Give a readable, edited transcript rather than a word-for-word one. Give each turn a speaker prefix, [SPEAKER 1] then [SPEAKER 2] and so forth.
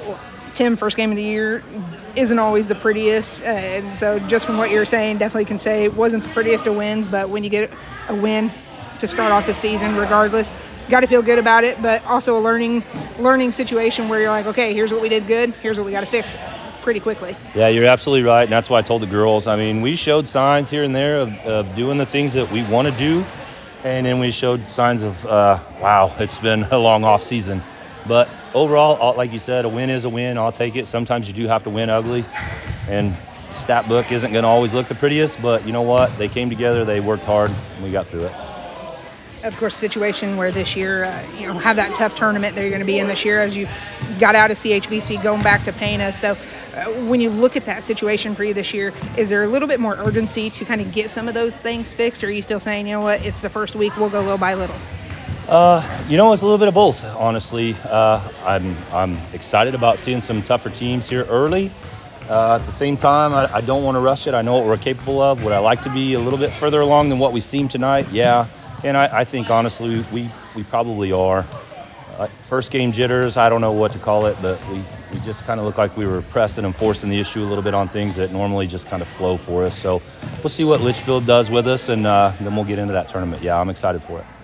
[SPEAKER 1] Tim, first game of the year isn't always the prettiest. And so just from what you're saying, definitely can say it wasn't the prettiest of wins, but when you get a win to start off the season, regardless, got to feel good about it, but also a learning situation where you're like, okay, here's what we did good, here's what we got to fix pretty quickly.
[SPEAKER 2] Yeah, you're absolutely right, and that's why I told the girls. I mean, we showed signs here and there of doing the things that we want to do, and then we showed signs of, wow, it's been a long off season. But overall, like you said, a win is a win. I'll take it. Sometimes you do have to win ugly, and the stat book isn't going to always look the prettiest, but you know what? They came together, they worked hard, and we got through it.
[SPEAKER 1] Of course, situation where this year, have that tough tournament that you're going to be in this year as you got out of CHBC, going back to Pana. So when you look at that situation for you this year, is there a little bit more urgency to kind of get some of those things fixed, or are you still saying, you know what, it's the first week, we'll go little by little?
[SPEAKER 2] It's a little bit of both, honestly. I'm excited about seeing some tougher teams here early. At the same time, I don't want to rush it. I know what we're capable of. Would I like to be a little bit further along than what we seem tonight? Yeah. And I think, honestly, we probably are. First game jitters, I don't know what to call it, but we just kind of look like we were pressing and forcing the issue a little bit on things that normally just kind of flow for us. So we'll see what Litchfield does with us, and then we'll get into that tournament. Yeah, I'm excited for it.